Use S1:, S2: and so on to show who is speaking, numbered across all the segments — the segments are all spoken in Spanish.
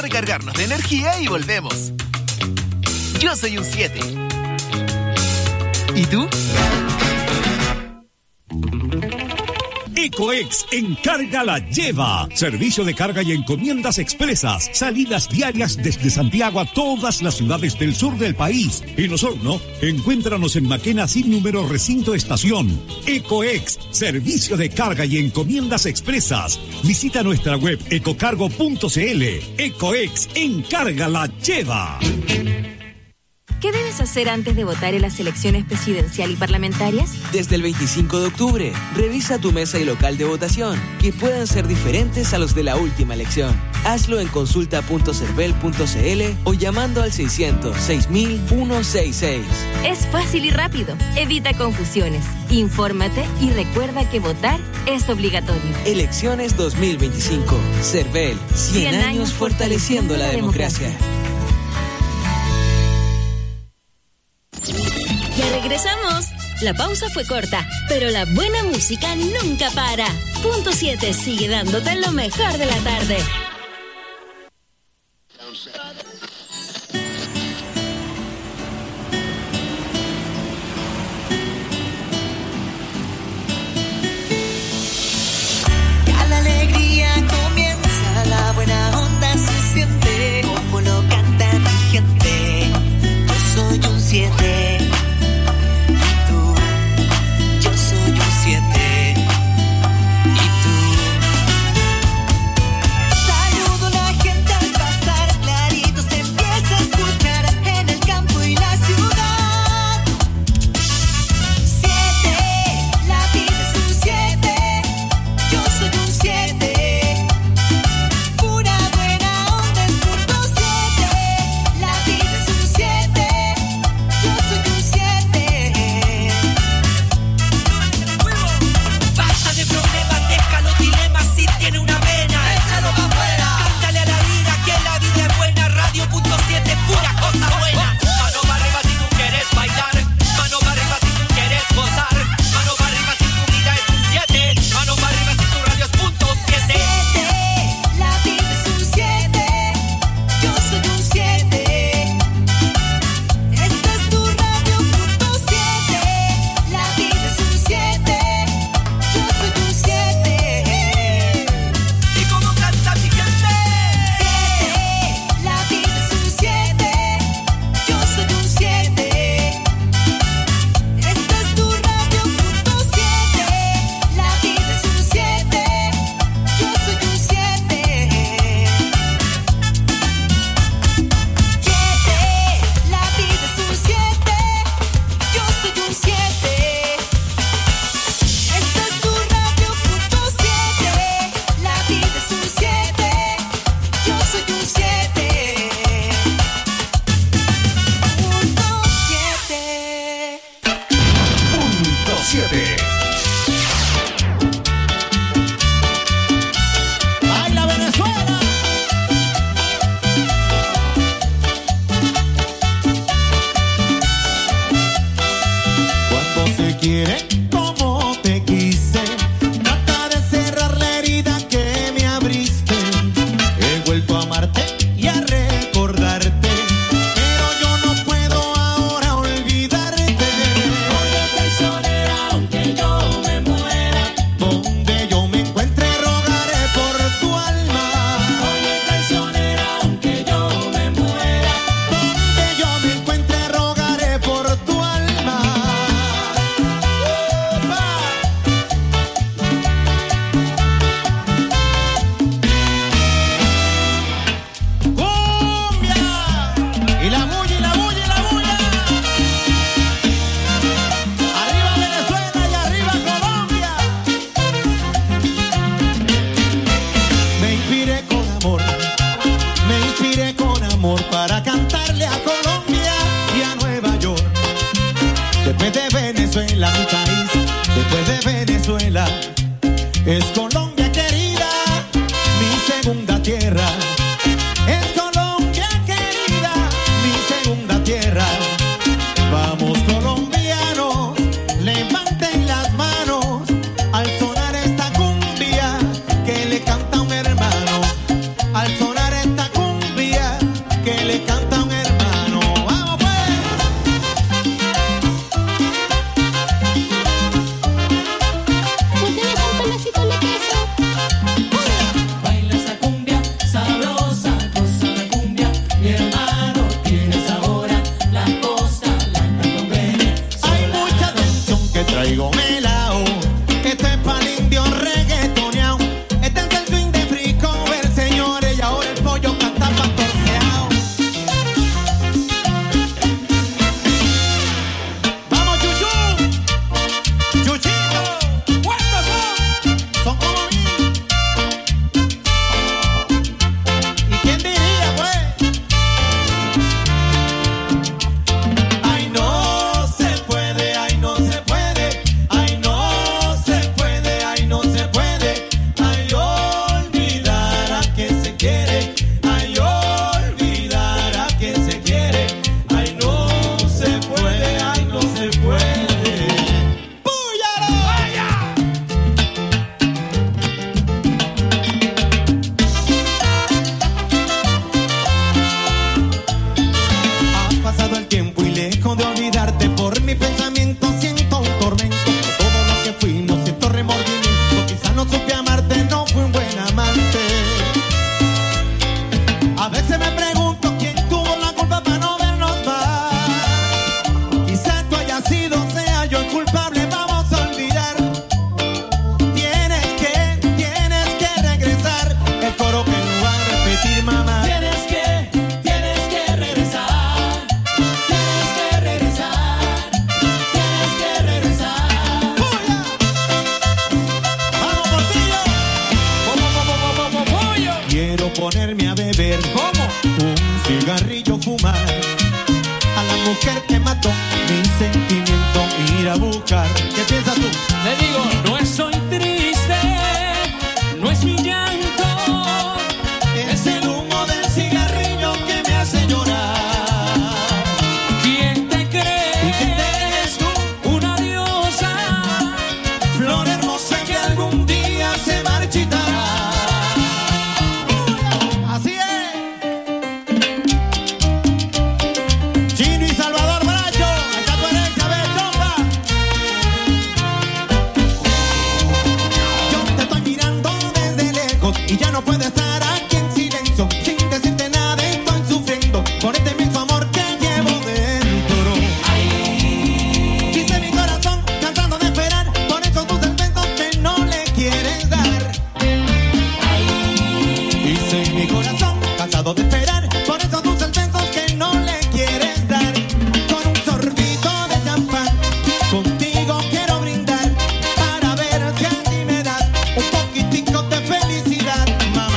S1: recargarnos de energía y volvemos. Yo soy un 7. ¿Y tú?
S2: Ecoex Encarga la Lleva. Servicio de carga y encomiendas expresas. Salidas diarias desde Santiago a todas las ciudades del sur del país. En Osorno, encuéntranos en Maquena sin número recinto estación. Ecoex, servicio de carga y encomiendas expresas. Visita nuestra web ecocargo.cl. Ecoex Encarga la Lleva.
S3: ¿Qué debes hacer antes de votar en las elecciones presidencial y parlamentarias?
S4: Desde el 25 de octubre, revisa tu mesa y local de votación, que puedan ser diferentes a los de la última elección. Hazlo en consulta.cervel.cl o llamando al 600-6000-166.
S3: Es fácil y rápido. Evita confusiones. Infórmate y recuerda que votar es obligatorio.
S4: Elecciones 2025. Cervel, 100 años fortaleciendo la democracia.
S5: Ya regresamos. La pausa fue corta, pero la buena música nunca para. Punto 7 sigue dándote lo mejor de la tarde.
S6: Ya la alegría comienza, la buena onda se siente, como lo canta mi gente. Yo soy un 7.
S7: Al sonar esta cumbia no supe amarte, no fui un buen amante. A veces me pregunto quién tuvo la culpa para no vernos más. Quizás tú hayas sido, sea yo el culpable, vamos a olvidar. Tienes que regresar. El coro que no va a repetir, mamá.
S8: Tienes que regresar. Tienes que regresar. Tienes que regresar.
S7: ¡Puya! ¡Vamos, Portillo!
S8: ¡Pollo!
S7: Quiero ponerme a beber.
S8: ¿Cómo?
S7: Un cigarrillo, fumar. A la mujer que mató mi sentimiento, ir a buscar. ¿Qué piensas tú?
S8: Le digo, no estoy triste, no es mi llanto.
S7: Es el humo del cigarrillo que me hace llorar.
S8: ¿Quién te cree?
S7: ¿Y quién eres tú?
S8: Una diosa,
S7: Flor hermosa que algún día se marchitará. Así es. Chino y Salvador Bracho, acá tú eres Isabel Chomba. Yo te estoy mirando desde lejos y ya no puedo estar aquí en silencio. Sin decirte nada estoy sufriendo por este mismo amor que llevo dentro. Dice mi corazón cansado de esperar por esos dulces besos que no le quieres dar. Dice mi corazón cansado de esperar por esos dulces besos que no le quieres dar. Con un sorbito de champán contigo quiero brindar para ver si así me das un poquitico de felicidad, mamá.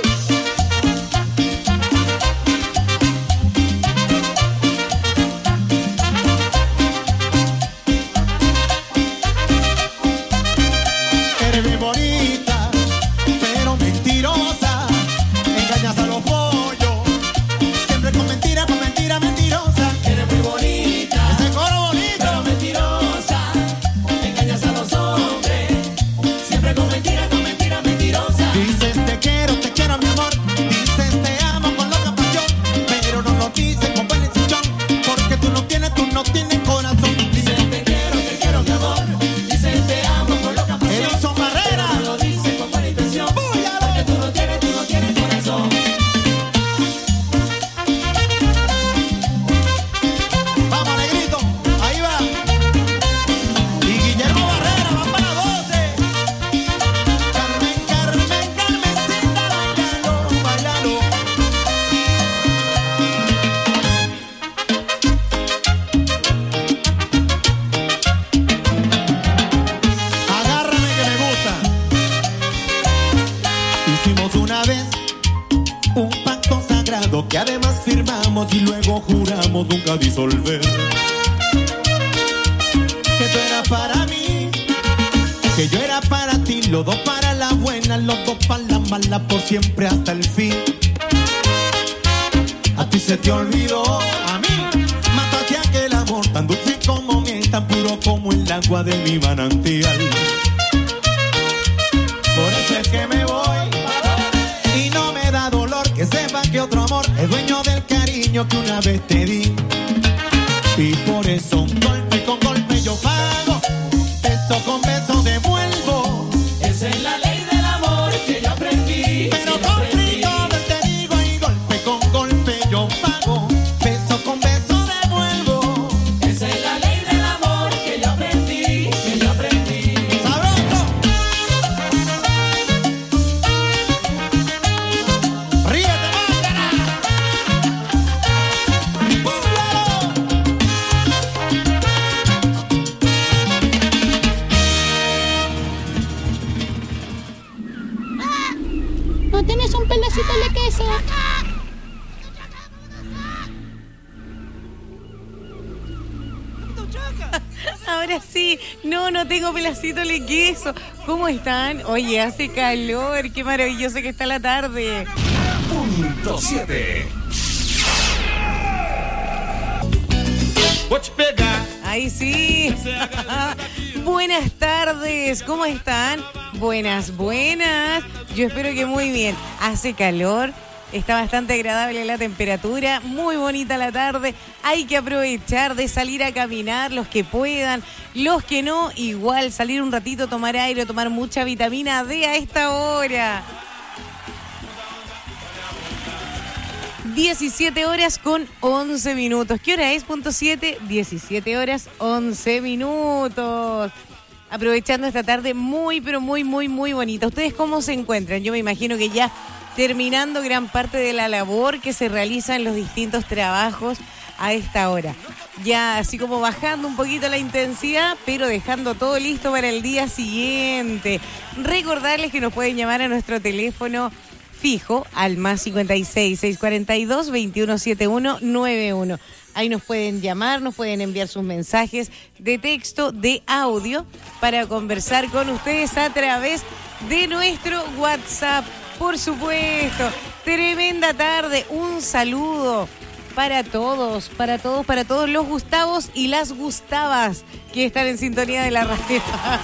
S7: Eres muy bonita, pero mentirosa. Engañas a los pollos, siempre con mentira, mentirosa.
S8: eres muy bonita,
S7: Ese coro bonito.
S8: pero mentirosa. Engañas a los hombres, siempre con mentira, mentirosa.
S7: Dices te quiero mi amor. Dices te amo con loca pasión, pero no lo dices con buen ensichón, porque tú no tienes corazón.
S8: Dice te quiero mi amor. Dice te amo con loca pasión.
S7: Edison Barrera.
S8: Pero no lo dice con buena intención,
S7: ¡Búyalo!
S8: porque tú no tienes corazón.
S7: Vamos, negrito, ahí va. Y Guillermo Barrera va para 12. Carmencita, bailalo. Agárrame que me gusta. Hicimos una vez un pacto sagrado que además firmamos y luego juramos nunca disolver. Que tú eras para mí, que yo era para ti, los dos para la buena, los dos para la mala, por siempre hasta el fin. A ti se te olvidó, a mí mataste aquel amor tan dulce como miel, tan puro como el agua de mi manantial. Por eso es que me voy y no me da dolor que sepa que otro amor es dueño del cariño que una vez te di. Y por eso golpe con golpe yo pago, beso con beso devuelvo.
S8: Esa es la ley del amor que yo aprendí.
S7: Pero con frío te digo y golpe con golpe yo pago, beso con beso devuelvo.
S8: Esa es la ley del amor que yo aprendí.
S7: ¡Sabroso! ¡Ríete, máscara! ¡Públalo!
S9: ¿No tienes un pedacito de queso?
S10: Ahora sí, no tengo pedacito de queso. ¿Cómo están? Oye, hace calor, qué maravilloso que está la tarde.
S1: Punto 7.
S10: Ahí sí. Buenas tardes, ¿cómo están? Buenas. Yo espero que muy bien. Hace calor, Está bastante agradable la temperatura, muy bonita la tarde. Hay que aprovechar de salir a caminar, los que puedan, los que no, igual salir un ratito, tomar aire, tomar mucha vitamina D a esta hora. 17 horas con 11 minutos. ¿Qué hora es? Punto 7, 17 horas 11 minutos. Aprovechando esta tarde muy, pero muy, muy, muy bonita. ¿Ustedes cómo se encuentran? Yo me imagino que ya terminando gran parte de la labor que se realiza en los distintos trabajos a esta hora. Ya así como bajando un poquito la intensidad, pero dejando todo listo para el día siguiente. Recordarles que nos pueden llamar a nuestro teléfono fijo al más 56 642 2171 91. Ahí nos pueden llamar, nos pueden enviar sus mensajes de texto, de audio, para conversar con ustedes a través de nuestro WhatsApp. Por supuesto, tremenda tarde, un saludo para todos los Gustavos y las Gustavas que están en sintonía de la radio.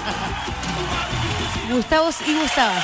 S10: Gustavos y Gustavas.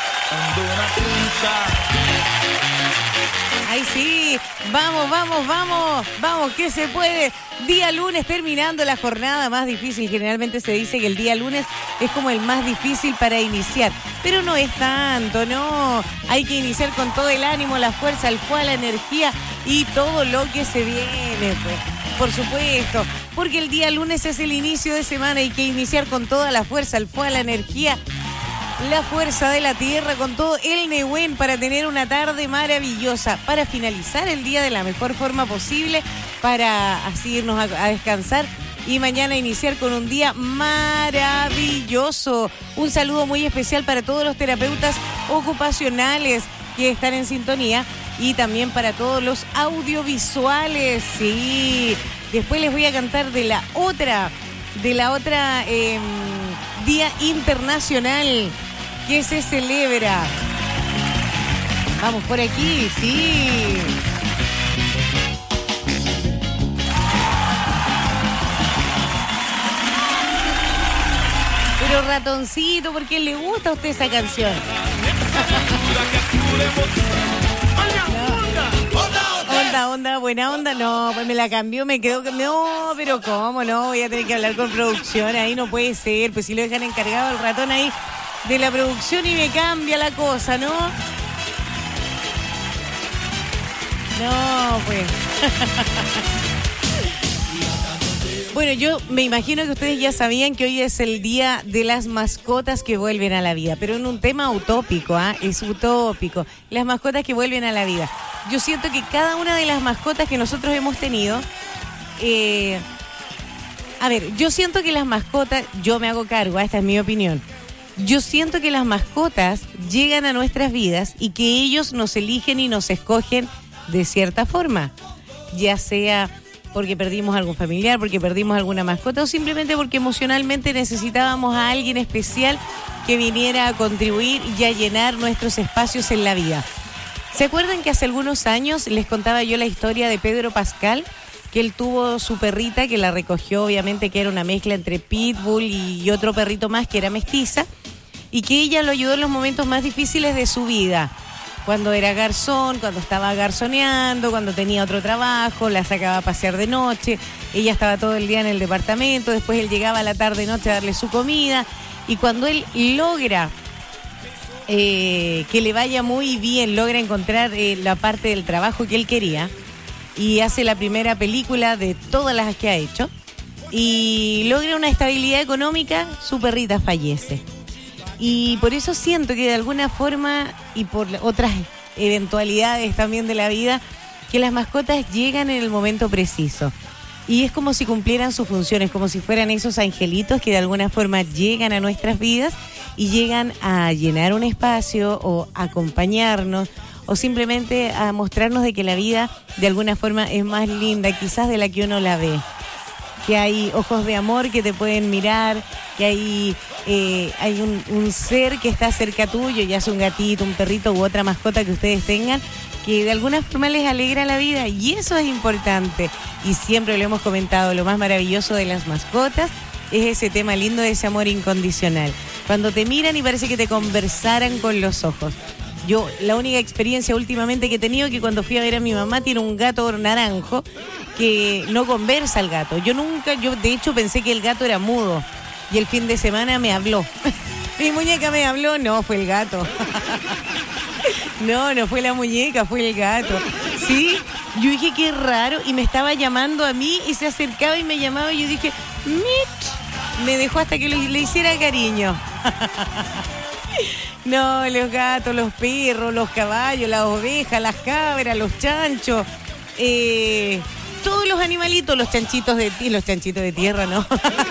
S10: Ay, sí, vamos, que se puede. Día lunes, terminando la jornada más difícil. Generalmente se dice que el día lunes es como el más difícil para iniciar, pero no es tanto, no. Hay que iniciar con todo el ánimo, la fuerza, el fuego, la energía y todo lo que se viene, pues. Por supuesto, porque el día lunes es el inicio de semana, hay que iniciar con toda la fuerza, el fuego, la energía, la fuerza de la tierra, con todo el Nehuen, para tener una tarde maravillosa, para finalizar el día de la mejor forma posible, para así irnos a descansar y mañana iniciar con un día maravilloso. Un saludo muy especial para todos los terapeutas ocupacionales que están en sintonía y también para todos los audiovisuales. Sí, después les voy a cantar de la otra Día Internacional que se celebra. Vamos por aquí, sí. Pero ratoncito, ¿por qué le gusta a usted esa canción? Onda, buena onda. No, pues me la cambió, me quedó. No, pero ¿cómo no? Voy a tener que hablar con producción. Ahí no puede ser. Pues si lo dejan encargado el ratón ahí de la producción y me cambia la cosa, ¿no? No, pues. Bueno, yo me imagino que ustedes ya sabían que hoy es el día de las mascotas que vuelven a la vida, pero en un tema utópico, es utópico. Las mascotas que vuelven a la vida. Yo siento que cada una de las mascotas que nosotros hemos tenido, yo siento que las mascotas, yo me hago cargo, esta es mi opinión. Yo siento que las mascotas llegan a nuestras vidas y que ellos nos eligen y nos escogen de cierta forma, ya sea porque perdimos algún familiar, porque perdimos alguna mascota o simplemente porque emocionalmente necesitábamos a alguien especial que viniera a contribuir y a llenar nuestros espacios en la vida. ¿Se acuerdan que hace algunos años les contaba yo la historia de Pedro Pascal? Que él tuvo su perrita, que la recogió, obviamente que era una mezcla entre pitbull y otro perrito más que era mestiza, y que ella lo ayudó en los momentos más difíciles de su vida. Cuando era garzón, cuando estaba garzoneando, cuando tenía otro trabajo, la sacaba a pasear de noche, ella estaba todo el día en el departamento, después él llegaba a la tarde-noche a darle su comida, y cuando él logra que le vaya muy bien, logra encontrar la parte del trabajo que él quería, y hace la primera película de todas las que ha hecho, y logra una estabilidad económica, su perrita fallece. Y por eso siento que de alguna forma, y por otras eventualidades también de la vida, que las mascotas llegan en el momento preciso. Y es como si cumplieran sus funciones, como si fueran esos angelitos que de alguna forma llegan a nuestras vidas y llegan a llenar un espacio o acompañarnos o simplemente a mostrarnos de que la vida de alguna forma es más linda quizás de la que uno la ve. Que hay ojos de amor que te pueden mirar, que hay un ser que está cerca tuyo, ya sea un gatito, un perrito u otra mascota que ustedes tengan, que de alguna forma les alegra la vida, y eso es importante. Y siempre lo hemos comentado, lo más maravilloso de las mascotas es ese tema lindo de ese amor incondicional. Cuando te miran y parece que te conversaran con los ojos. Yo, la única experiencia últimamente que he tenido es que cuando fui a ver a mi mamá tiene un gato naranjo que no conversa el gato. Yo de hecho pensé que el gato era mudo y el fin de semana me habló. Mi muñeca me habló, no, fue el gato. No fue la muñeca, fue el gato. Sí, yo dije qué raro y me estaba llamando a mí y se acercaba y me llamaba y yo dije, Mitch. Me dejó hasta que le hiciera cariño. No, los gatos, los perros, los caballos, las ovejas, las cabras, los chanchos, todos los animalitos, los chanchitos de tierra, no.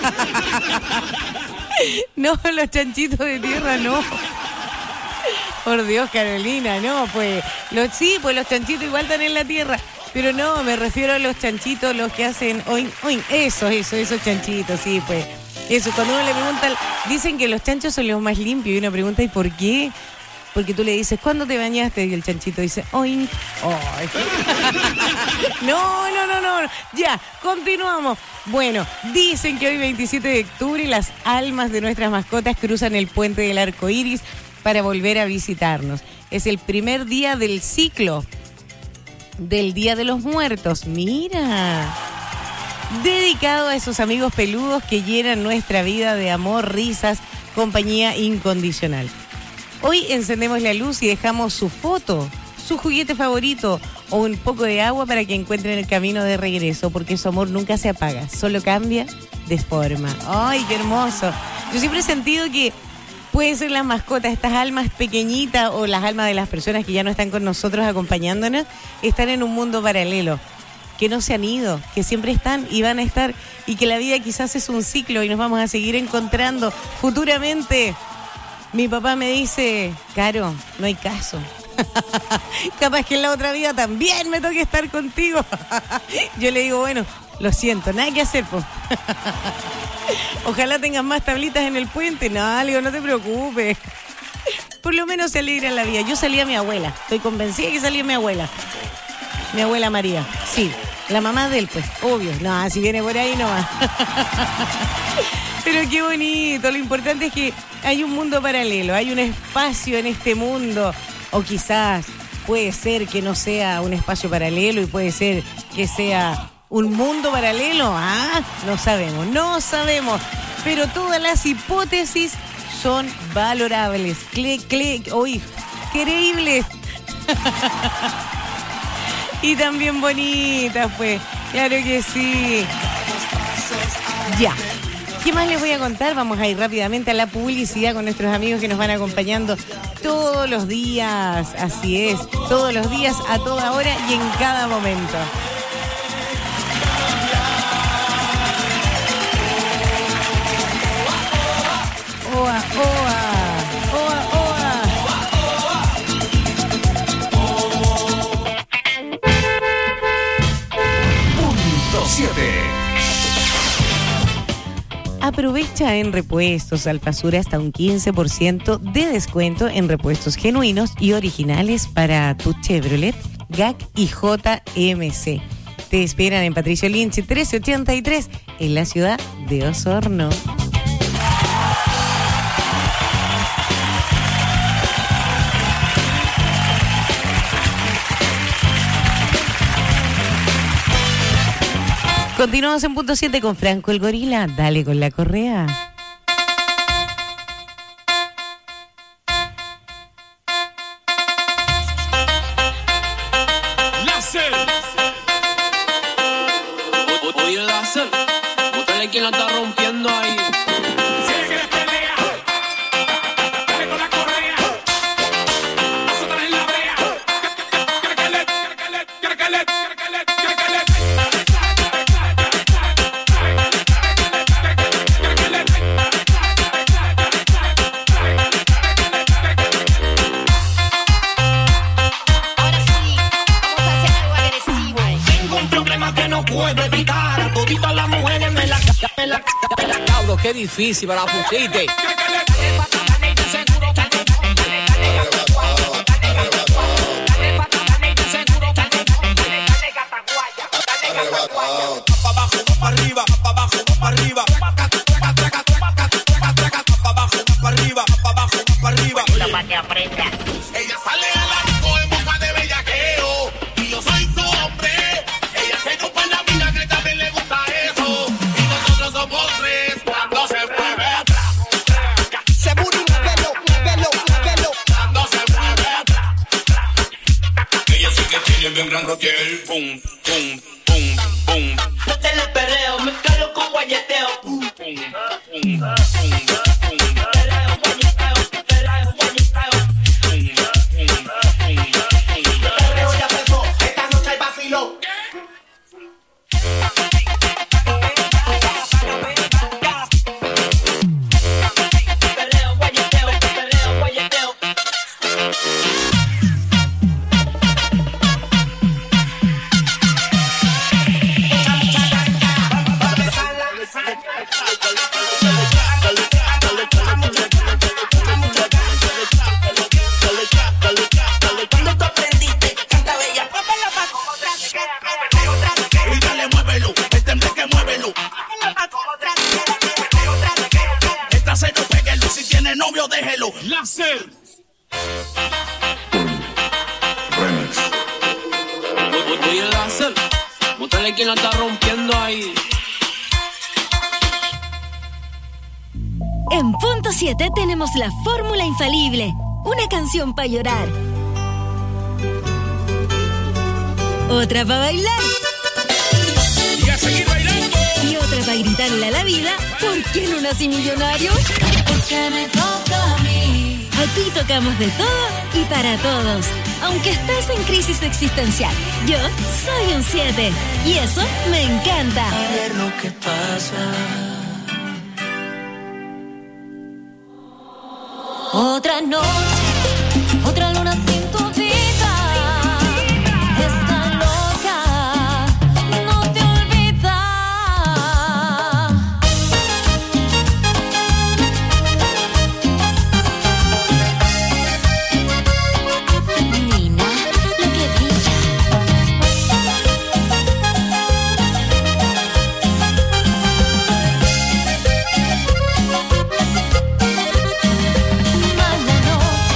S10: No, los chanchitos de tierra, no. Por Dios, Carolina, no, pues los chanchitos igual están en la tierra, pero no, me refiero a los chanchitos, los que hacen esos chanchitos, sí, pues. Eso, cuando uno le pregunta, dicen que los chanchos son los más limpios y uno pregunta, ¿y por qué? Porque tú le dices, ¿cuándo te bañaste? Y el chanchito dice, oink. Ay. No, ya, continuamos. Bueno, dicen que hoy 27 de octubre las almas de nuestras mascotas cruzan el puente del arco iris para volver a visitarnos. Es el primer día del ciclo del Día de los Muertos. Mira, dedicado a esos amigos peludos que llenan nuestra vida de amor, risas, compañía incondicional. Hoy encendemos la luz y dejamos su foto, su juguete favorito o un poco de agua para que encuentren el camino de regreso, porque su amor nunca se apaga, solo cambia de forma. ¡Ay, qué hermoso! Yo siempre he sentido que pueden ser las mascotas, estas almas pequeñitas o las almas de las personas que ya no están con nosotros acompañándonos, están en un mundo paralelo, que no se han ido, que siempre están y van a estar, y que la vida quizás es un ciclo y nos vamos a seguir encontrando futuramente. Mi papá me dice, Caro, no hay caso. Capaz que en la otra vida también me toque estar contigo. Yo le digo, bueno, lo siento, nada que hacer, pues. Ojalá tengas más tablitas en el puente. No, le digo, no te preocupes. Por lo menos se alegra la vida. Yo salí a mi abuela, estoy convencida que salí a mi abuela. Mi abuela María, sí, la mamá de él, pues, obvio. No, si viene por ahí nomás. Pero qué bonito, lo importante es que hay un mundo paralelo, hay un espacio en este mundo, o quizás puede ser que no sea un espacio paralelo y puede ser que sea un mundo paralelo, no sabemos, pero todas las hipótesis son valorables, creíbles. Y también bonitas, pues, claro que sí. Ya. ¿Qué más les voy a contar? Vamos a ir rápidamente a la publicidad con nuestros amigos que nos van acompañando todos los días. Así es, todos los días, a toda hora y en cada momento. Oa, oa, oa, oa.
S2: Punto 7.
S10: Aprovecha en Repuestos Alfasura hasta un 15% de descuento en repuestos genuinos y originales para tu Chevrolet, GAC y JMC. Te esperan en Patricio Lynch 1383 en la ciudad de Osorno. Continuamos en punto 7 con Franco el Gorila. Dale con la correa.
S8: Láser. Oye, Láser. Bótale quien la está rompiendo ahí. Si le quieres pelea, dale con la correa. Azótale en la brea. Puedo evitar a toditas las mujeres me la cabro, qué difícil me la pusiste.
S11: que aprenda.
S12: Ella sale a la disco en busca de bellaqueo y yo soy su hombre. Ella se chupa en la vida que también le gusta eso. Y nosotros somos tres cuando se mueve atrás. Se mueve pelo. Cuando se mueve atrás. Ella sí que tiene bien gran roquel. Pum, pum, pum, pum.
S11: Métele el perreo, mezclalo con guayeteo.
S12: Pum, pum, pum, pum.
S8: novio, déjelo. Láser.
S12: Remix.
S8: Oye, Láser, búscale quien la está rompiendo ahí.
S5: En Punto 7 tenemos la fórmula infalible. Una canción para llorar. Otra para bailar.
S8: Y a seguir bailando.
S5: Y otra para gritarle a la vida, ¿por qué no nací millonario?
S6: Porque me toca a mí.
S5: Aquí tocamos de todo y para todos. Aunque estés en crisis existencial, yo soy un 7. Y eso me encanta.
S6: A ver lo que pasa. Otra noche, otra luna sin tu vida. Está loca, no te olvida. Nina, lo que brilla. Mala noche.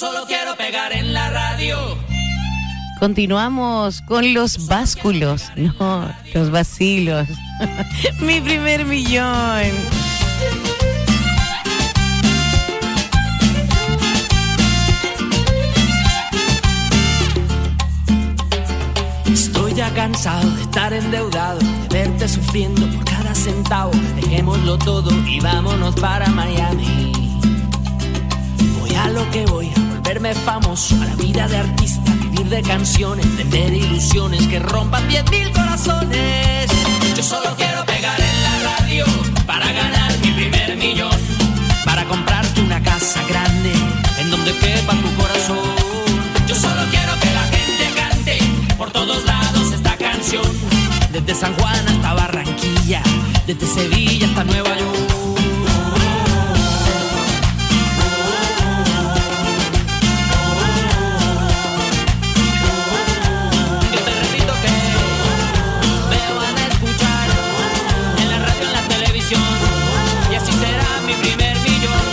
S8: solo quiero pegar en la radio.
S10: Continuamos con los básculos, no, los vacilos. Mi primer millón.
S8: Estoy ya cansado de estar endeudado, de verte sufriendo por cada centavo. Dejémoslo todo y vámonos para Miami. Voy a lo que voy, a volverme famoso, a la vida de artista, vivir de canciones, tener ilusiones que rompan 10,000 corazones. Yo solo quiero pegar en la radio para ganar mi primer millón, para comprarte una casa grande en donde quepa tu corazón. Yo solo quiero que la gente cante por todos lados esta canción, desde San Juan hasta Barranquilla, desde Sevilla hasta Nueva York. Yo te repito que me van a escuchar en la radio, en la televisión, y así será mi primer millón.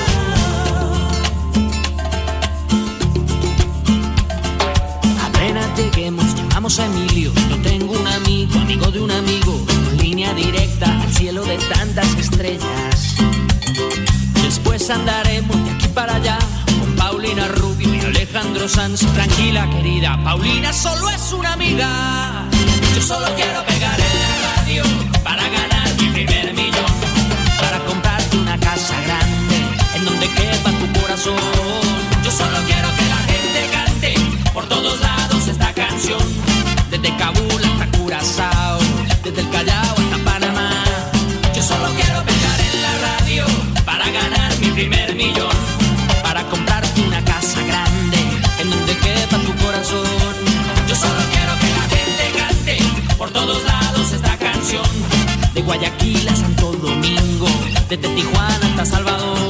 S8: Apenas lleguemos, llamamos a Emilio. Yo tengo un amigo de un amigo, con línea directa al cielo de tantas estrellas. Después andaremos de aquí para allá con Paulina Rubio y Alejandro Sanz. Tranquila, querida, Paulina solo es una amiga. Yo solo quiero pegar en la radio para ganar mi primer millón, para comprarte una casa grande en donde quepa tu corazón. Yo solo quiero que la gente cante por todos lados esta canción, desde Kabul hasta Curazao, desde el Callao hasta Panamá. Yo solo quiero pegar en la radio para ganar mi primer millón, para comprarte una casa grande en donde quepa tu corazón. Yo solo quiero que la gente cante por todos lados esta canción, de Guayaquil a Santo Domingo, desde Tijuana hasta Salvador.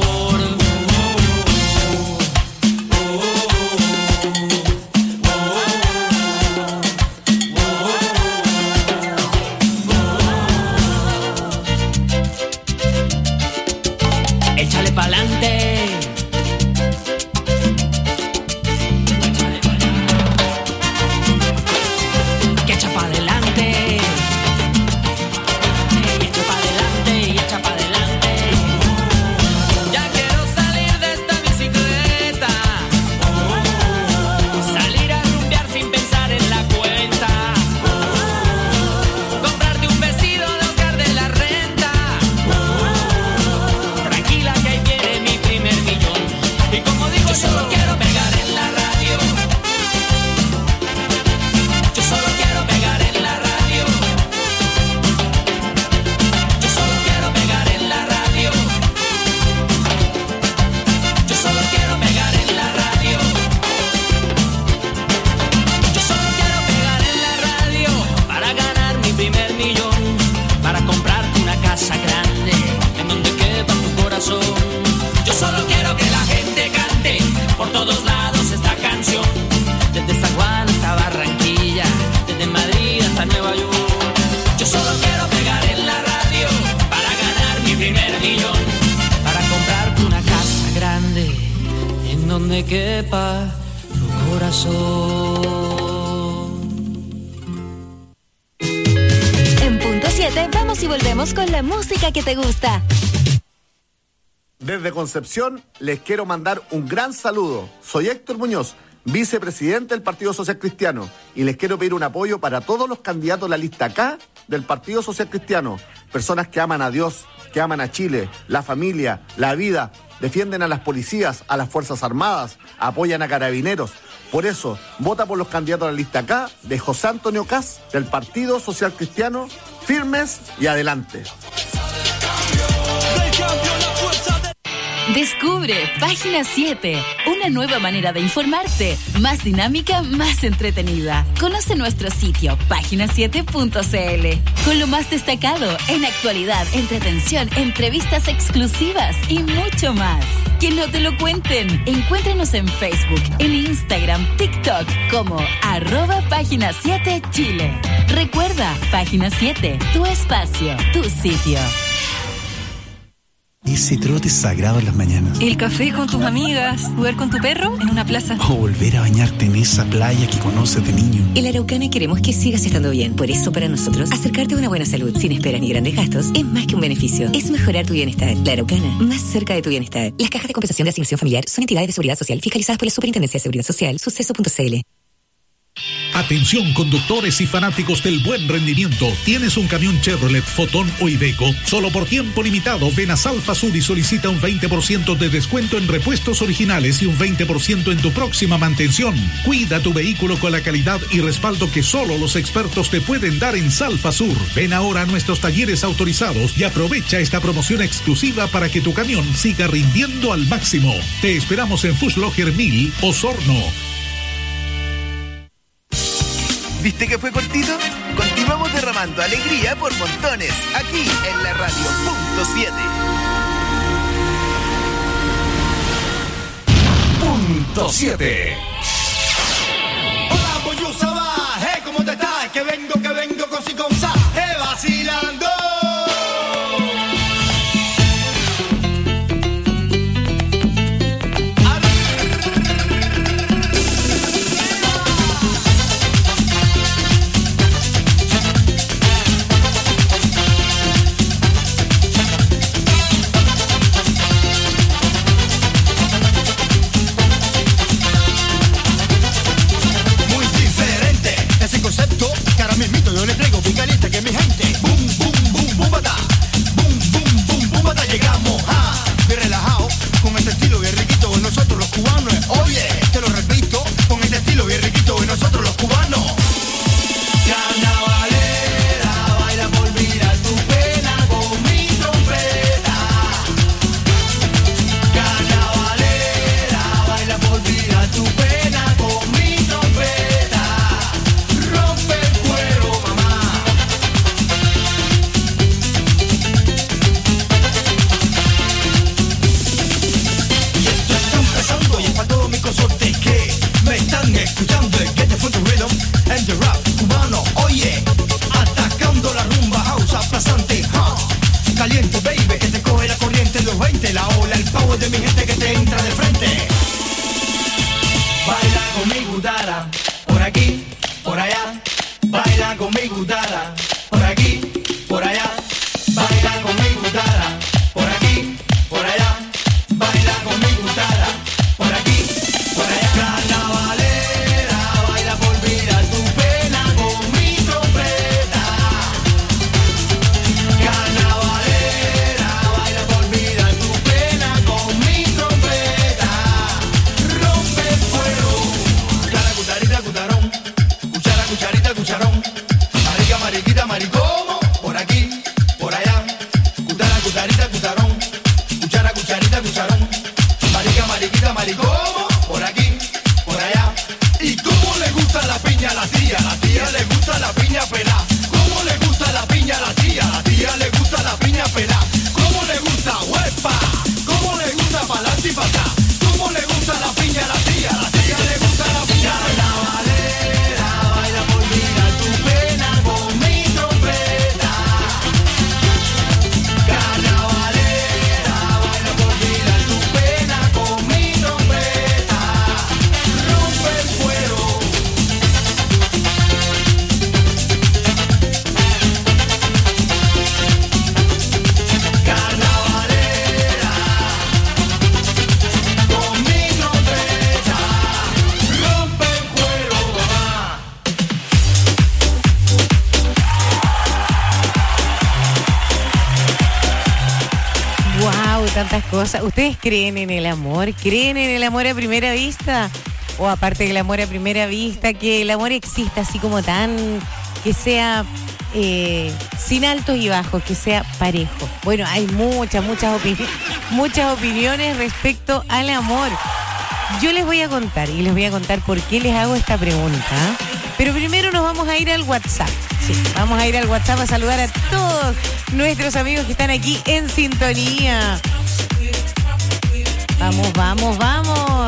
S8: Échale pa'lante. Que echa pa' adelante. Y echa pa' adelante, y echa pa' adelante. Ya quiero salir de esta bicicleta, salir a rumbear sin pensar en la cuenta, comprarte un vestido de Oscar de la Renta. Tranquila que ahí viene mi primer millón. Y como digo, yo solo quiero pegar en la radio. Yo solo quiero pegar en la radio. Yo solo quiero pegar en la radio. Yo solo quiero pegar en la radio. Yo solo quiero pegar en la radio para ganar mi primer millón, para comprarte una casa grande en donde quepa tu corazón. Yo solo quiero que la gente cante por todos lados esta canción, desde San Juan hasta Barranquilla, desde Madrid hasta Nueva York. Yo solo quiero pegar en la radio para ganar mi primer millón, para comprarte una casa grande en donde quepa tu corazón.
S5: En punto 7 vamos y volvemos con la música que te gusta.
S13: Desde Concepción les quiero mandar un gran saludo. Soy Héctor Muñoz, vicepresidente del Partido Social Cristiano, y les quiero pedir un apoyo para todos los candidatos de la lista K del Partido Social Cristiano. Personas que aman a Dios, que aman a Chile, la familia, la vida, defienden a las policías, a las Fuerzas Armadas, apoyan a carabineros. Por eso, vota por los candidatos de la lista K de José Antonio Caz del Partido Social Cristiano. Firmes y adelante.
S14: Descubre Página 7, una nueva manera de informarte, más dinámica, más entretenida. Conoce nuestro sitio, página7.cl, con lo más destacado en actualidad, entretención, entrevistas exclusivas y mucho más. Que no te lo cuenten. Encuéntranos en Facebook, en Instagram, TikTok como @Página 7 Chile. Recuerda, Página 7, tu espacio, tu sitio.
S15: Ese trote es sagrado en las mañanas.
S16: El café con tus amigas, jugar con tu perro en una plaza.
S15: O volver a bañarte en esa playa que conoces de niño.
S17: En La Araucana queremos que sigas estando bien. Por eso, para nosotros, acercarte a una buena salud sin esperas ni grandes gastos es más que un beneficio. Es mejorar tu bienestar. La Araucana, más cerca de tu bienestar. Las cajas de compensación de asignación familiar son entidades de seguridad social fiscalizadas por la Superintendencia de Seguridad Social, Suceso.cl.
S2: Atención conductores y fanáticos del buen rendimiento. ¿Tienes un camión Chevrolet, Fotón o Iveco? Solo por tiempo limitado ven a Salfa Sur y solicita un 20% de descuento en repuestos originales y un 20% en tu próxima mantención. Cuida tu vehículo con la calidad y respaldo que solo los expertos te pueden dar en Salfa Sur. Ven ahora a nuestros talleres autorizados y aprovecha esta promoción exclusiva para que tu camión siga rindiendo al máximo. Te esperamos en Fußlocher 1000, Osorno.
S1: ¿Viste que fue cortito? Continuamos derramando alegría por montones, aquí en la radio Punto 7.
S18: Punto 7.
S12: Hola, Boyusa va, ¿cómo te estás? Que vengo con si cosa, vacilando. Concepto, que ahora mismito yo le traigo bien caliente que mi gente. Boom, boom, boom, boom, bata. Boom, boom, boom, boom, bata. Llegamos, bien relajado, con este estilo bien riquito de nosotros los cubanos. Oye, te lo repito, con este estilo bien riquito de nosotros los cubanos. Carnavalera, baila por olvidar tu pena con mi trompeta. Carnavalera, baila por olvidar tu pena con mi trompeta. Consortes que me están escuchando, el Get the Funky Rhythm and the Rap cubano, oye, atacando la rumba house aplastante, caliente baby, que te coge la corriente de los 20, la ola, el power de mi gente que te entra de frente. Baila con mi gutara, por aquí, por allá, baila con mi gutara, por aquí, por allá, baila con mi gutara, por aquí, por allá, baila con mi gutara. Carnavalera, baila por olvidar tu pena con mi trompeta. Carnavalera, baila por olvidar tu pena con mi trompeta. Rompe el fuego. Cuchara, cucharita, cucharón. Cuchara, cucharita, cucharón. Marica, mariquita, maricomo. Por aquí, por allá. Cuchara, cucharita, cucharón. Cuchara, cucharita, cucharón. Marica, mariquita, maricomo. Por aquí, por allá. ¿Y cómo le gusta la piña a la tía? La tía le gusta la piña pelá. ¿Cómo le gusta la piña a la tía? La tía le gusta la piña pelá. ¿Cómo le gusta huepa? ¿Cómo le gusta pa'lante y pa' acá? ¿Cómo le gusta la piña a la tía? La tía le gusta la piña pelá. Carnavalera, baila por olvidar tu pena con mi trompeta. Carnavalera, baila por olvidar tu pena con mi trompeta. Rompe el cuero. Carnavalera, con mi trompeta. Rompe el cuero, mamá.
S10: Wow, tantas cosas. ¿Ustedes creen en el amor? ¿Creen en el amor a primera vista? O aparte del amor a primera vista, que el amor exista así como tan, que sea sin altos y bajos, que sea parejo. Bueno, hay muchas opiniones respecto al amor. Yo les voy a contar y les voy a contar por qué les hago esta pregunta. Pero primero nos vamos a ir al WhatsApp. Sí, vamos a ir al WhatsApp a saludar a todos nuestros amigos que están aquí en sintonía. Vamos, vamos, vamos.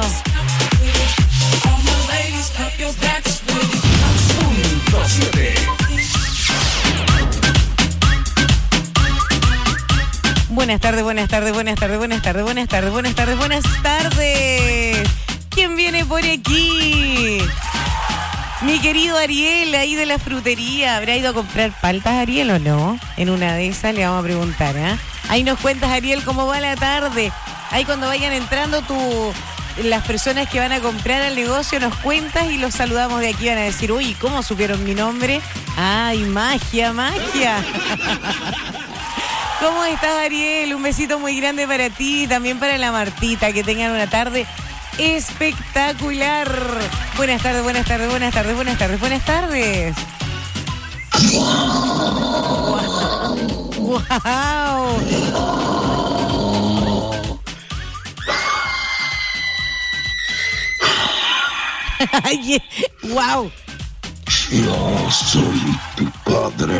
S18: Punto 7.
S10: Bueno, Buenas tardes, buenas tardes, buenas tardes, buenas tardes, buenas tardes, buenas tardes, buenas tardes. ¿Quién viene por aquí? Mi querido Ariel, ahí de la frutería. ¿Habrá ido a comprar paltas, Ariel, o no? En una de esas le vamos a preguntar, ¿eh? Ahí nos cuentas, Ariel, cómo va la tarde. Ahí cuando vayan entrando las personas que van a comprar al negocio, nos cuentas y los saludamos de aquí. Van a decir, uy, ¿cómo supieron mi nombre? ¡Ay, magia, magia! ¿Cómo estás, Ariel? Un besito muy grande para ti y también para la Martita. Que tengan una tarde espectacular. Buenas tardes, buenas tardes, buenas tardes, buenas tardes, buenas tardes. ¡Wow! Ay, ¡wow!
S19: Yo soy tu padre.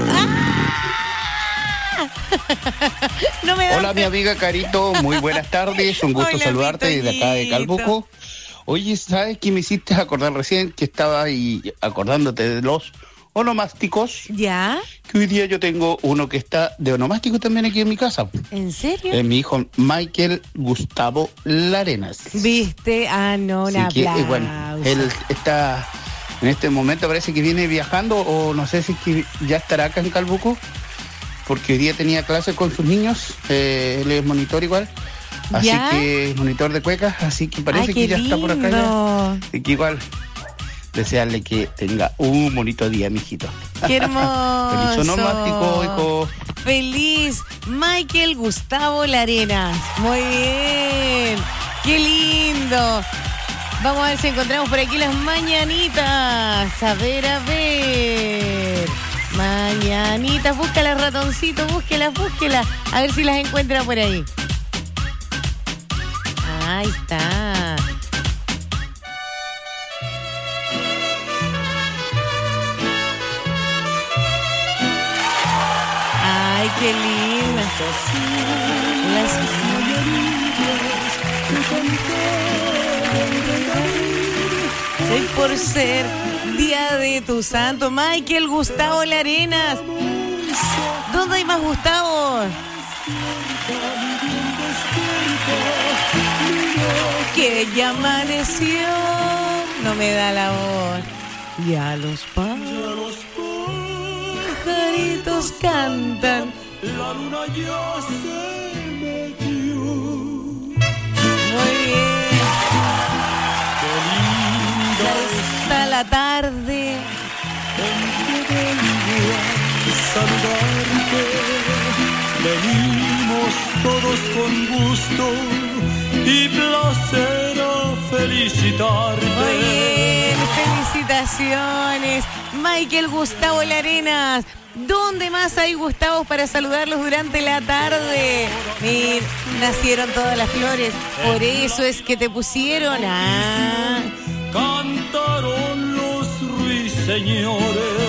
S10: No me da
S20: Hola, mi amiga Carito, muy buenas tardes, un gusto
S10: Hola,
S20: saludarte desde acá de Calbuco. Oye, ¿sabes qué me hiciste acordar recién? Que estaba ahí acordándote de los onomásticos.
S10: ¿Ya?
S20: Que hoy día yo tengo uno que está de onomástico también aquí en mi casa.
S10: ¿En serio?
S20: Mi hijo Michael Gustavo Larenas.
S10: ¿Viste? Ah, no, un
S20: Así que,
S10: aplauso.
S20: bueno, él está, en este momento parece que viene viajando, o no sé si es que ya estará acá en Calbuco, porque hoy día tenía clases con sus niños, él es monitor igual, así
S10: ¿Ya?
S20: que monitor de cuecas, así que parece
S10: Ay,
S20: que
S10: qué
S20: ya está por acá ya.
S10: lindo.
S20: Así que igual, desearle que tenga un bonito día, mijito.
S10: ¡Qué hermoso!
S20: Feliz onomástico, hijo.
S10: Feliz Michael Gustavo Larenas. Muy bien. ¡Qué lindo! Vamos a ver si encontramos por aquí las mañanitas. A ver, a ver. Mañanitas, búscalas, ratoncito, búsquelas, búsquelas. A ver si las encuentra por ahí. Ahí está. Ay, qué linda. Hoy por ser día de tu santo, Michael Gustavo Larenas. ¿Dónde hay más Gustavo? Que ya amaneció. No me da la voz. Ya los pajaritos cantan.
S12: La luna ya se metió.
S10: Muy bien. Ya está la tarde.
S12: Saludarte, venimos todos con gusto y placer a felicitarte.
S10: Muy bien, felicitaciones, Michael Gustavo Larenas. ¿Dónde más hay Gustavos para saludarlos durante la tarde? Mir, nacieron todas las flores, por eso es que te pusieron a...
S12: Cantaron los ruiseñores.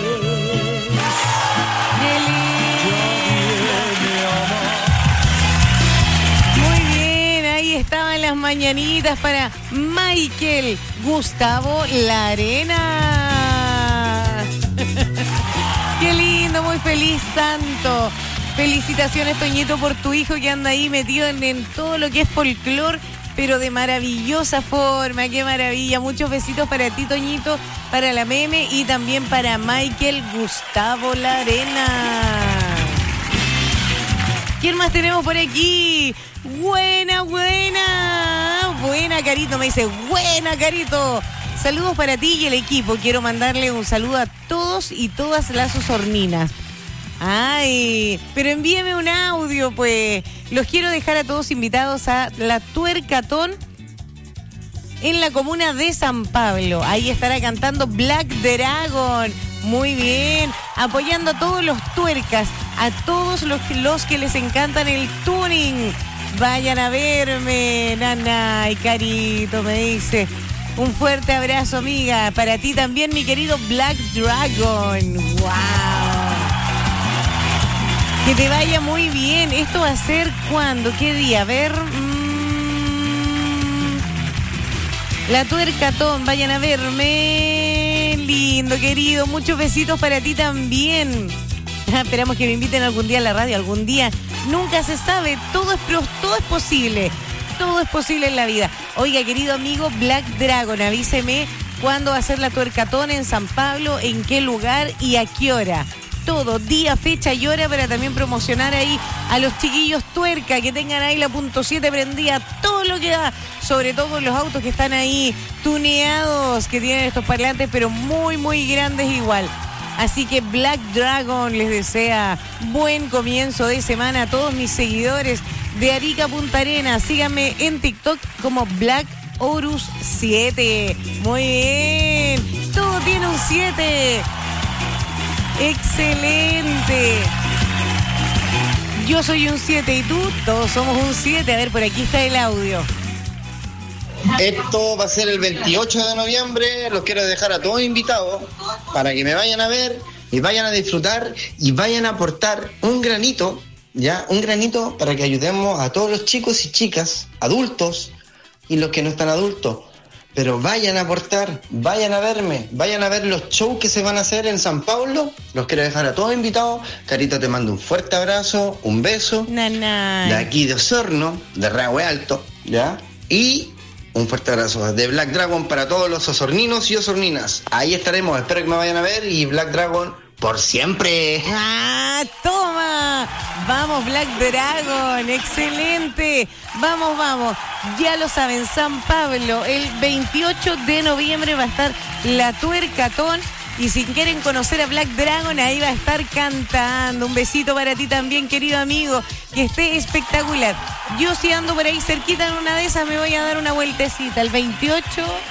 S10: Muy bien, ahí estaban las mañanitas para Michael Gustavo Larenas. Qué lindo, muy feliz santo. Felicitaciones, Toñito, por tu hijo que anda ahí metido en todo lo que es folclor, pero de maravillosa forma. Qué maravilla. Muchos besitos para ti, Toñito, para la Meme y también para Michael Gustavo Larenas. ¿Quién más tenemos por aquí? Buena, buena. Buena, Carito, me dice. Buena, Carito. Saludos para ti y el equipo. Quiero mandarle un saludo a todos y todas las osorninas. Ay, pero envíeme un audio, pues. Los quiero dejar a todos invitados a la Tuercatón en la comuna de San Pablo. Ahí estará cantando Black Dragon. Muy bien. Apoyando a todos los tuercas, a todos los que les encantan el tuning. Vayan a verme, Nana y Carito, me dice. Un fuerte abrazo, amiga. Para ti también, mi querido Black Dragon. ¡Wow! Que te vaya muy bien. ¿Esto va a ser cuándo? ¿Qué día? A ver. La Tuercatón, vayan a verme. Lindo, querido. Muchos besitos para ti también. Esperamos que me inviten algún día a la radio, algún día Nunca se sabe, todo es posible. Todo es posible en la vida. Oiga, querido amigo Black Dragon, avíseme cuándo va a ser la tuercatón en San Pablo, en qué lugar y a qué hora. Todo, día, fecha y hora para también promocionar ahí a los chiquillos tuerca, que tengan ahí la .7 prendida, todo lo que da, sobre todo los autos que están ahí tuneados, que tienen estos parlantes, pero muy, muy grandes igual. Así que Black Dragon les desea buen comienzo de semana a todos mis seguidores de Arica Punta Arenas. Síganme en TikTok como Black Horus 7. Muy bien, todo tiene un 7. Excelente. Yo soy un 7 y tú, todos somos un 7. A ver, por aquí está el audio.
S21: Esto va a ser el 28 de noviembre. Los quiero dejar a todos invitados para que me vayan a ver y vayan a disfrutar y vayan a aportar un granito, ya, un granito para que ayudemos a todos los chicos y chicas, adultos y los que no están adultos. Pero vayan a aportar, vayan a verme, vayan a ver los shows que se van a hacer en San Pablo. Los quiero dejar a todos invitados. Carita, te mando un fuerte abrazo, un beso. De aquí de Osorno, de Rahue Alto, ¿ya? Y un fuerte abrazo de Black Dragon para todos los osorninos y osorninas. Ahí estaremos, espero que me vayan a ver y Black Dragon por siempre.
S10: ¡Ah, toma! Vamos, Black Dragon, excelente. Vamos, vamos. Ya lo saben, San Pablo, el 28 de noviembre va a estar la tuercatón. Y si quieren conocer a Black Dragon, ahí va a estar cantando. Un besito para ti también, querido amigo. Que esté espectacular. Yo si ando por ahí cerquita en una de esas, me voy a dar una vueltecita. El 28...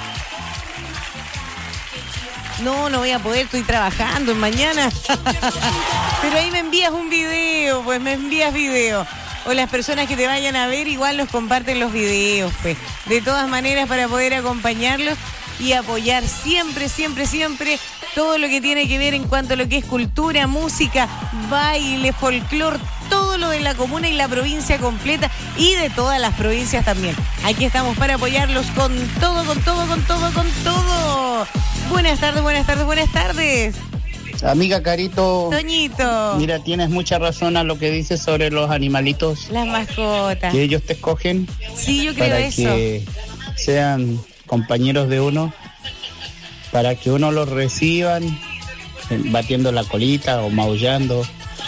S10: No voy a poder, estoy trabajando mañana. Pero ahí me envías un video, pues me envías video. O las personas que te vayan a ver igual nos comparten los videos, pues. De todas maneras, para poder acompañarlos y apoyar siempre, siempre, siempre todo lo que tiene que ver en cuanto a lo que es cultura, música, baile, folclor, todo lo de la comuna y la provincia completa y de todas las provincias también. Aquí estamos para apoyarlos con todo, con todo, con todo, con todo. Buenas tardes, buenas tardes, buenas tardes.
S20: Amiga Carito.
S10: Toñito.
S20: Mira, tienes mucha razón a lo que dices sobre los animalitos.
S10: Las mascotas.
S20: Que ellos te escogen.
S10: Sí, yo creo
S20: para
S10: eso.
S20: Que sean compañeros de uno, para que uno los reciban batiendo la colita o maullando.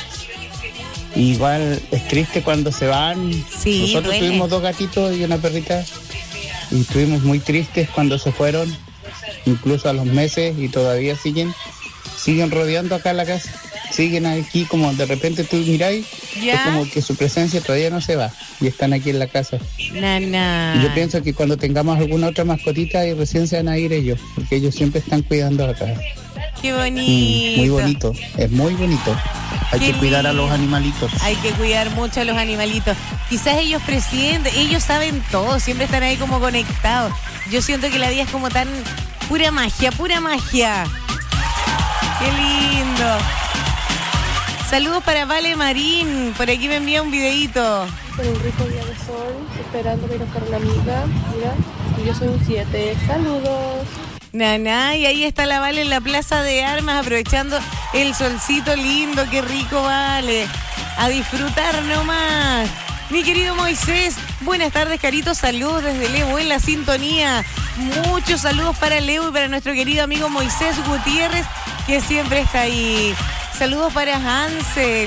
S20: Igual es triste cuando se van.
S10: Sí,
S20: nosotros
S10: duele.
S20: tuvimos 2 gatitos y una perrita y estuvimos muy tristes cuando se fueron, incluso a los meses, y todavía siguen rodeando acá la casa, siguen aquí, como de repente tú miráis,
S10: ¿ya?
S20: es como que su presencia todavía no se va y están aquí en la casa.
S10: Nana.
S20: Y yo pienso que cuando tengamos alguna otra mascotita y recién se van a ir ellos, porque ellos siempre están cuidando acá.
S10: Qué bonito.
S20: Muy bonito, es muy bonito. Hay que cuidar a los animalitos.
S10: Hay que cuidar mucho a los animalitos. Quizás ellos presienten, ellos saben todo, siempre están ahí como conectados. Yo siento que la vida es como tan pura magia, pura magia. Qué lindo. Saludos para Vale Marín, por aquí me envía un videíto.
S22: Por un rico día de sol, esperando ir a buscar una amiga. Mira, y yo soy un 7. Saludos.
S10: Naná, y ahí está la Vale en la Plaza de Armas, aprovechando el solcito lindo, qué rico, Vale. A disfrutar nomás. Mi querido Moisés, buenas tardes, Carito, saludos desde Leo en la sintonía. Muchos saludos para Leo y para nuestro querido amigo Moisés Gutiérrez, que siempre está ahí. Saludos para Hansel.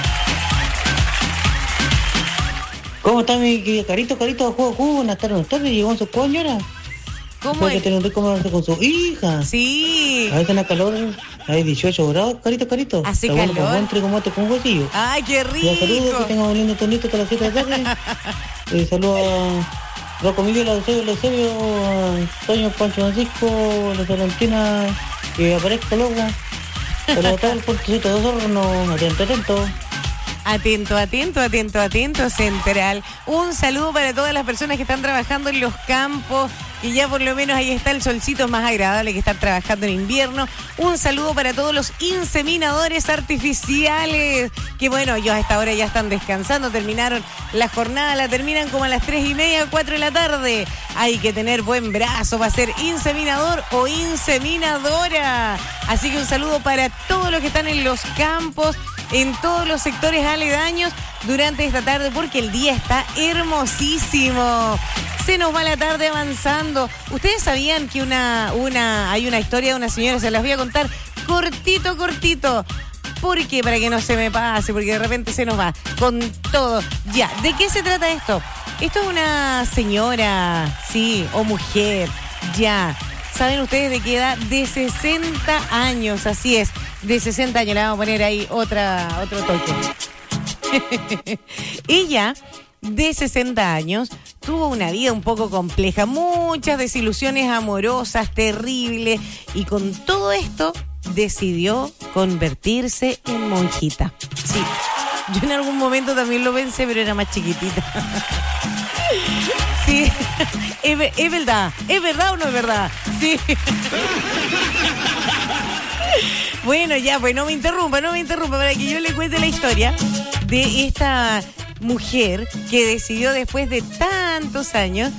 S23: ¿Cómo está mi querido Carito? Juego, buenas tardes, llegó en su coñora.
S10: ¿Cómo es?
S23: Que tener un rico momento con su hija.
S10: Sí.
S23: A veces en la calor, hay 18 grados, Carito.
S10: Hace
S23: está
S10: calor.
S23: Bueno, con buen trigo mate con huesillo.
S10: Ay, qué rico.
S23: Y saludos, que tengan un lindo tonito hasta las 7 de la tarde. Saludos a Rocco Miguel, a Eusebio, a Toño, Pancho Francisco, a Valentina, que aparezca luego. Saludos a todo el puertocito de Osorno,
S10: atento, Central. Un saludo para todas las personas que están trabajando en los campos, y ya por lo menos ahí está el solcito más agradable que estar trabajando en invierno. Un saludo para todos los inseminadores artificiales, que bueno, ellos a esta hora ya están descansando, terminaron la jornada, la terminan como a las 3:30, 4 de la tarde. Hay que tener buen brazo para ser inseminador o inseminadora. Así que un saludo para todos los que están en los campos, en todos los sectores aledaños durante esta tarde porque el día está hermosísimo. Se nos va la tarde avanzando. ¿Ustedes sabían que hay una historia de una señora? Se las voy a contar cortito. ¿Por qué? Para que no se me pase, porque de repente se nos va con todo. Ya, ¿de qué se trata esto? Esto es una señora, sí, o mujer, ya. ¿Saben ustedes de qué edad? De 60 años, así es. De 60 años, le vamos a poner ahí otro toque. Ella, de 60 años, tuvo una vida un poco compleja, muchas desilusiones amorosas, terribles, y con todo esto decidió convertirse en monjita. Sí, yo en algún momento también lo pensé, pero era más chiquitita. Sí, es verdad o no es verdad. Sí. Bueno, ya, pues no me interrumpa, para que yo le cuente la historia de esta mujer que decidió después de tantos años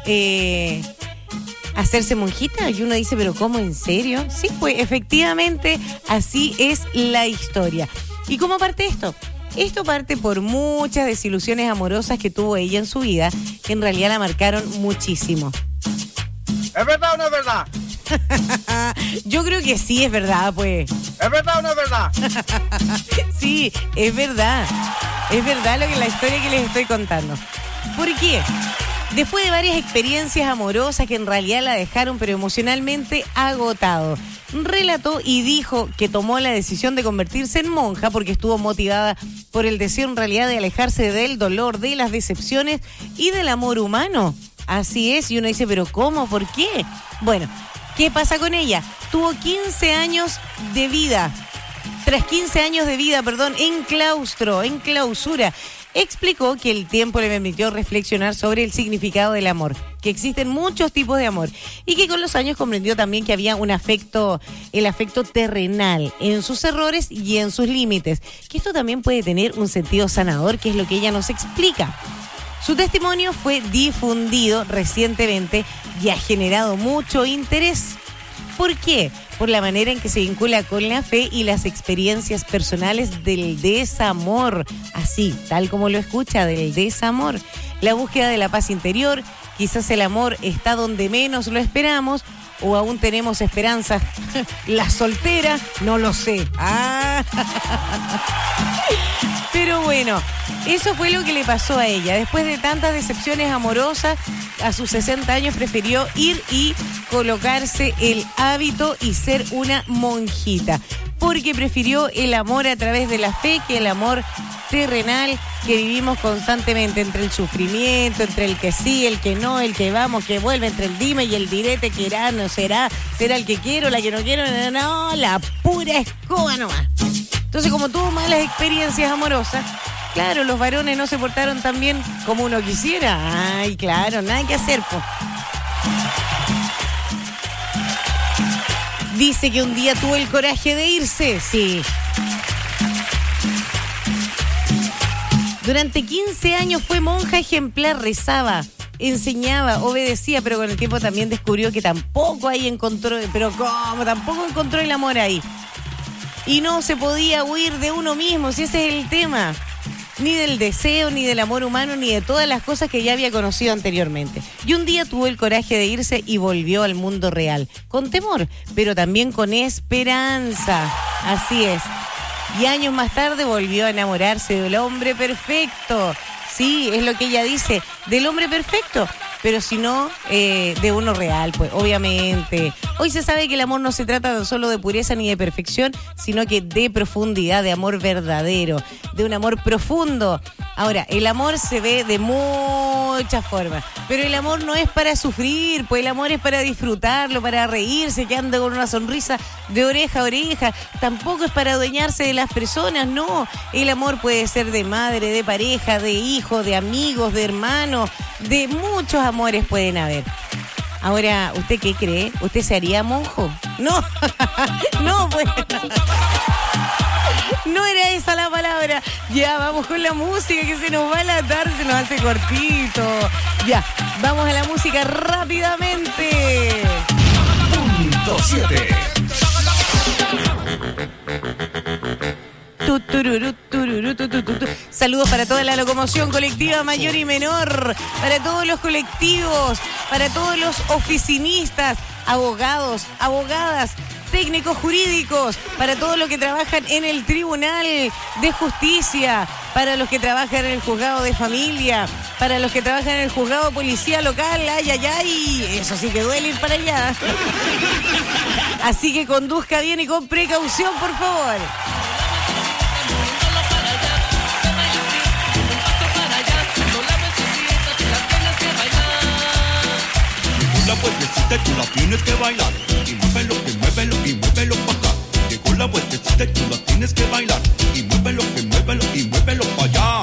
S10: hacerse monjita. Y uno dice, ¿pero cómo? ¿En serio? Sí, pues efectivamente así es la historia. ¿Y cómo parte esto? Esto parte por muchas desilusiones amorosas que tuvo ella en su vida, que en realidad la marcaron muchísimo.
S12: ¿Es verdad o no es verdad?
S10: Yo creo que sí es verdad, pues.
S12: ¿Es verdad o no es verdad?
S10: Sí, es verdad. Es verdad la historia que les estoy contando. ¿Por qué? Después de varias experiencias amorosas que en realidad la dejaron pero emocionalmente agotado, relató y dijo que tomó la decisión de convertirse en monja porque estuvo motivada por el deseo en realidad de alejarse del dolor, de las decepciones y del amor humano. Así es, y uno dice, ¿pero cómo? ¿Por qué? Bueno, ¿qué pasa con ella? Tuvo 15 años de vida. Tras 15 años de vida, en clausura, explicó que el tiempo le permitió reflexionar sobre el significado del amor, que existen muchos tipos de amor y que con los años comprendió también que había el afecto terrenal en sus errores y en sus límites, que esto también puede tener un sentido sanador, que es lo que ella nos explica. Su testimonio fue difundido recientemente y ha generado mucho interés. ¿Por qué? Por la manera en que se vincula con la fe y las experiencias personales del desamor. Así, tal como lo escucha, del desamor. La búsqueda de la paz interior, quizás el amor está donde menos lo esperamos, o aún tenemos esperanzas. La soltera, no lo sé. Pero bueno, eso fue lo que le pasó a ella. Después de tantas decepciones amorosas, a sus 60 años prefirió ir y colocarse el hábito y ser una monjita. Porque prefirió el amor a través de la fe que el amor terrenal que vivimos constantemente, entre el sufrimiento, entre el que sí, el que no, el que vamos, que vuelve, entre el dime y el direte, que era, no será, será el que quiero, la que no quiero, no, la pura escoba nomás. Entonces, como tuvo malas experiencias amorosas, claro, los varones no se portaron tan bien como uno quisiera. Ay, claro, nada que hacer, pues. Dice que un día tuvo el coraje de irse, sí. Durante 15 años fue monja ejemplar, rezaba, enseñaba, obedecía, pero con el tiempo también descubrió que tampoco ahí encontró, pero ¿cómo? Tampoco encontró el amor ahí. Y no se podía huir de uno mismo, si ese es el tema. Ni del deseo, ni del amor humano, ni de todas las cosas que ya había conocido anteriormente. Y un día tuvo el coraje de irse y volvió al mundo real. Con temor, pero también con esperanza. Así es. Y años más tarde volvió a enamorarse del hombre perfecto. Sí, es lo que ella dice, del hombre perfecto. Pero si no, de uno real, pues, obviamente. Hoy se sabe que el amor no se trata solo de pureza ni de perfección, sino que de profundidad, de amor verdadero, de un amor profundo. Ahora, el amor se ve de muchas formas, pero el amor no es para sufrir, pues el amor es para disfrutarlo, para reírse, que ande con una sonrisa de oreja a oreja. Tampoco es para adueñarse de las personas, no. El amor puede ser de madre, de pareja, de hijo, de amigos, de hermanos, de muchos amores pueden haber. Ahora, ¿usted qué cree? ¿Usted se haría monjo? No, no, pues. No era esa la palabra. Ya, vamos con la música, que se nos va la tarde, se nos hace cortito. Ya, vamos a la música rápidamente.
S18: Punto 7.
S10: Saludos para toda la locomoción colectiva mayor y menor, para todos los colectivos, para todos los oficinistas, abogados, abogadas, técnicos jurídicos, para todos los que trabajan en el Tribunal de Justicia, para los que trabajan en el Juzgado de Familia, para los que trabajan en el Juzgado Policía Local. Ay, ay, ay, eso sí que duele ir para allá. Así que conduzca bien y con precaución, por favor.
S3: La vueltecita y tú la tienes que bailar. Y muévelo, que muévelo, y muévelo para acá. Llegó la vueltecita y tú la tienes que bailar. Y muévelo, que muévelo, y muévelo para allá.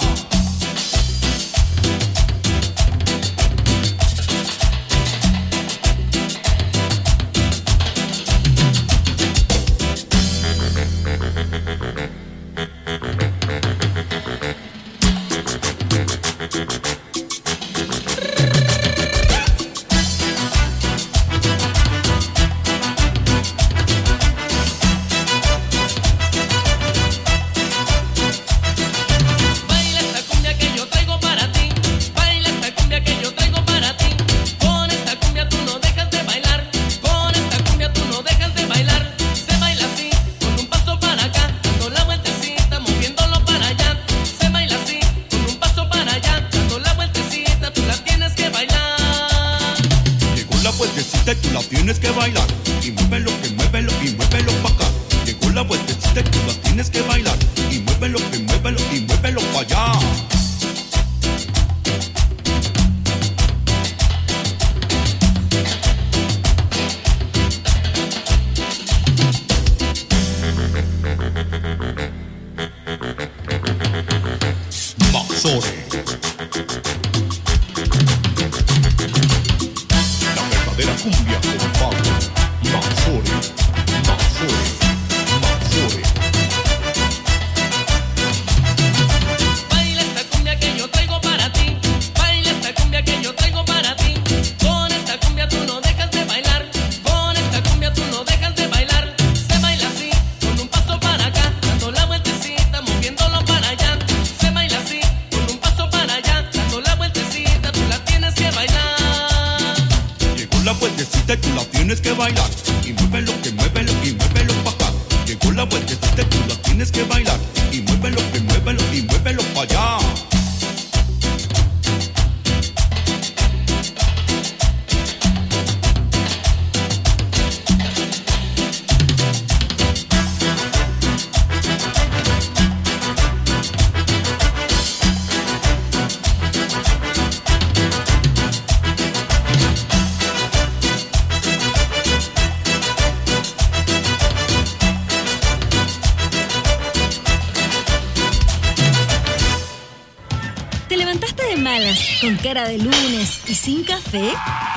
S5: ¿Con cara de lunes y sin café?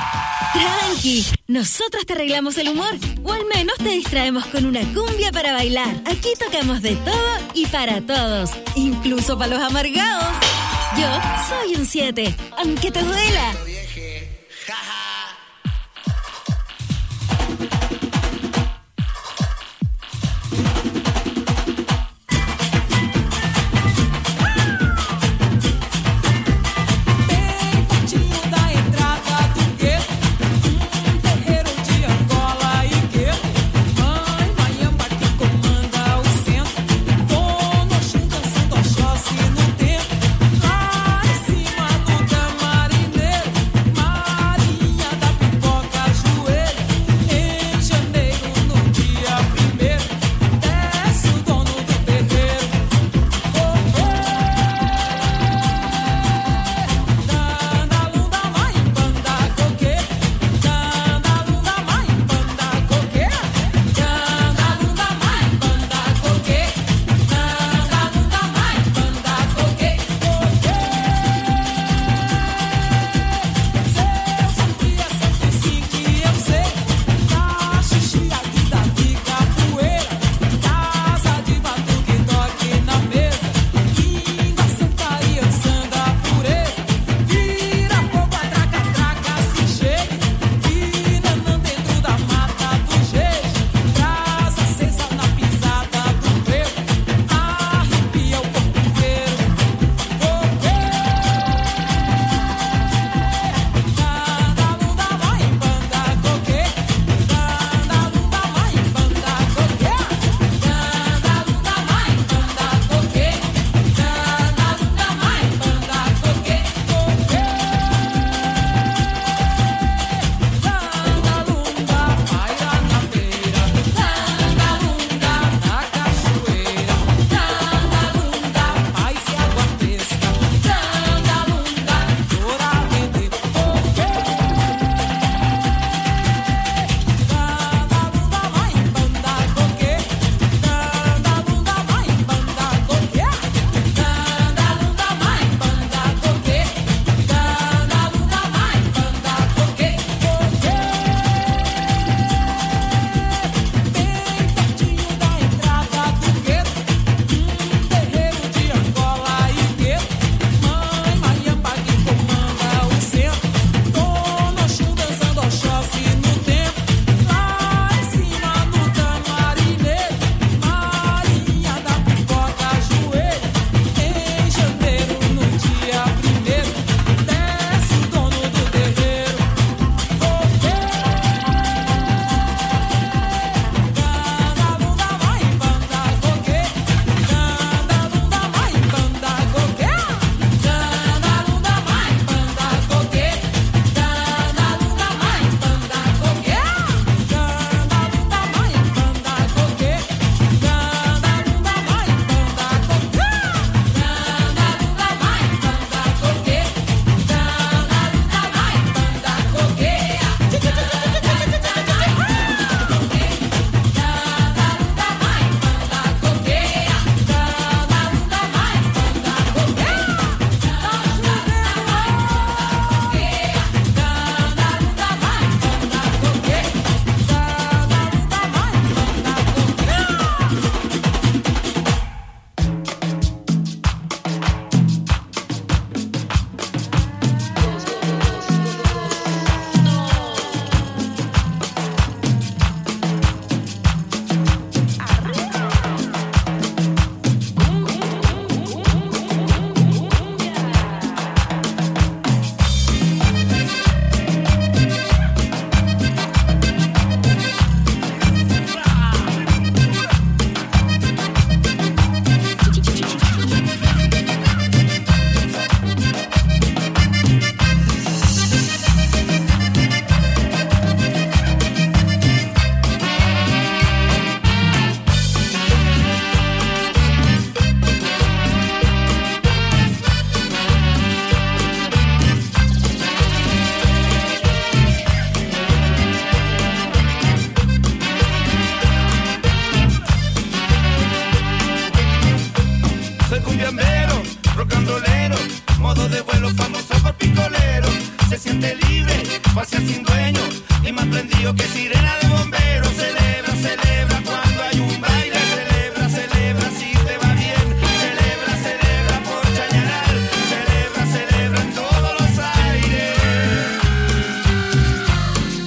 S5: Tranqui, nosotros te arreglamos el humor, o al menos te distraemos con una cumbia para bailar. Aquí tocamos de todo y para todos, incluso para los amargados. Yo soy un 7, aunque te duela.
S4: Lá em cima do camarim
S12: los famosos por picoleros. Se siente libre, pasea sin dueño y más prendido que sirena de bomberos. Celebra, celebra cuando hay un baile.